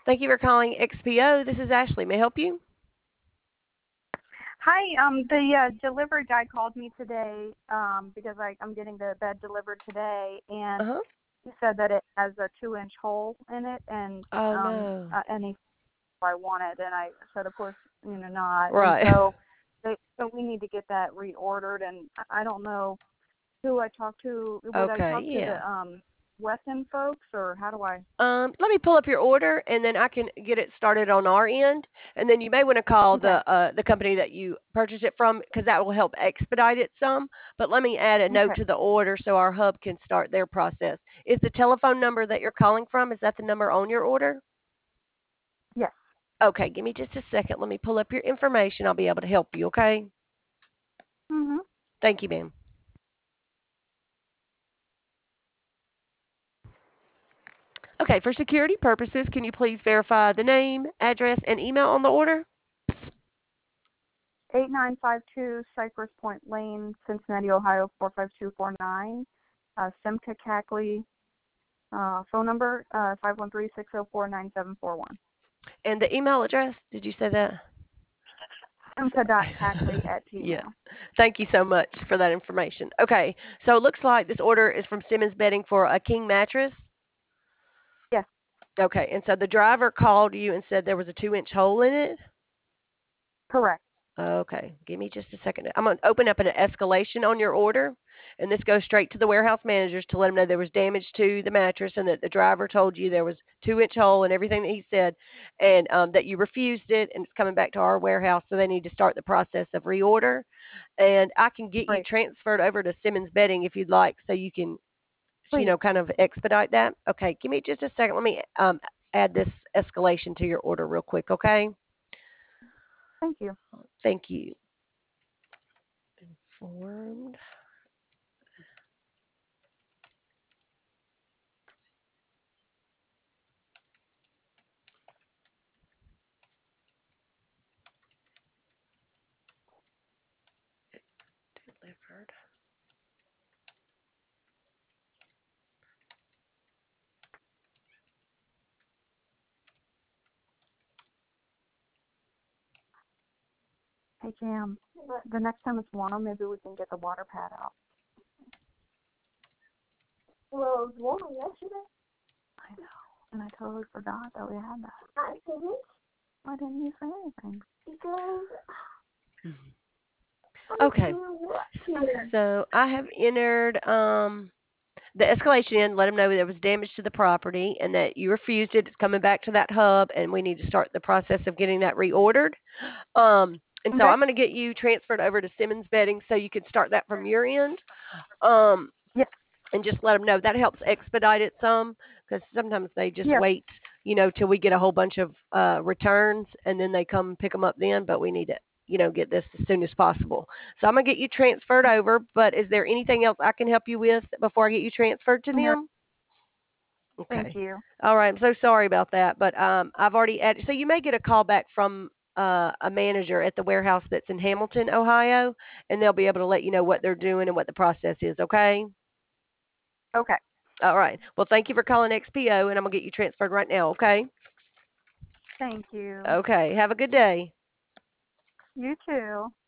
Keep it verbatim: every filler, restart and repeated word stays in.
Thank you for calling X P O. This is Ashley. May I help you? Hi, um, the uh, delivery guy called me today um, because I, I'm getting the bed delivered today, and Uh-huh. he said that it has a two-inch hole in it, and Oh, um, no. uh, and he I wanted, and I said, of course, you know, not, and Right. so they, so we need to get that reordered, and I I don't know who I talk to. Would I Okay, talk to yeah. the um, Weston folks, or how do I? Um, let me pull up your order, and then I can get it started on our end. And then you may want to call Okay, the uh, the company that you purchased it from, because that will help expedite it some. But let me add a note okay, to the order so our hub can start their process. Is the telephone number that you're calling from, is that the number on your order? yes. Okay, give me just a second. Let me pull up your information. I'll be able to help you, okay? Mhm. Thank you, ma'am. Okay, for security purposes, can you please verify the name, address, and email on the order? Eight nine five two Cypress Point Lane, Cincinnati, Ohio four five two four nine. Uh, Simca Cackley. Uh, phone number uh five one three six zero four nine seven four one. And the email address, did you say that? Simca dot Cackley at Yeah. Gmail. Thank you so much for that information. Okay, so it looks like this order is from Simmons Bedding for a king mattress. Yes, Okay, and so the driver called you and said there was a two inch hole in it? correct. Okay, give me just a second. I'm going to open up an escalation on your order, and this goes straight to the warehouse managers to let them know there was damage to the mattress and that the driver told you there was two inch hole and everything that he said, and um, that you refused it, and it's coming back to our warehouse, so they need to start the process of reorder. And I can get you Great. transferred over to Simmons Bedding if you'd like, so you can, you Please. know, kind of expedite that. Okay, give me just a second. Let me um, add this escalation to your order real quick. Okay, Thank you. thank you. Informed. Delivered. Hey, Jam. The next time it's warm, maybe we can get the water pad out. Well, it was warm yesterday. I know. And I totally forgot that we had that. I didn't. Why didn't you say anything? Because Okay. So I have entered um, the escalation in, let them know there was damage to the property and that you refused it. It's coming back to that hub, and we need to start the process of getting that reordered. Um, and so okay. I'm going to get you transferred over to Simmons Bedding so you can start that from your end. Um, Yes. and just let them know that helps expedite it some, because sometimes they just Yes. wait, you know, till we get a whole bunch of uh, returns and then they come pick them up then. But we need to, you know, get this as soon as possible. So I'm gonna get you transferred over. But is there anything else I can help you with before I get you transferred to No. them? Thank Okay. you. All right. I'm so sorry about that, but um, I've already added. So you may get a call back from uh, a manager at the warehouse that's in Hamilton, Ohio, and they'll be able to let you know what they're doing and what the process is. Okay. Okay. All right. Well, thank you for calling X P O, and I'm going to get you transferred right now, okay? Thank you. Okay. Have a good day. You too.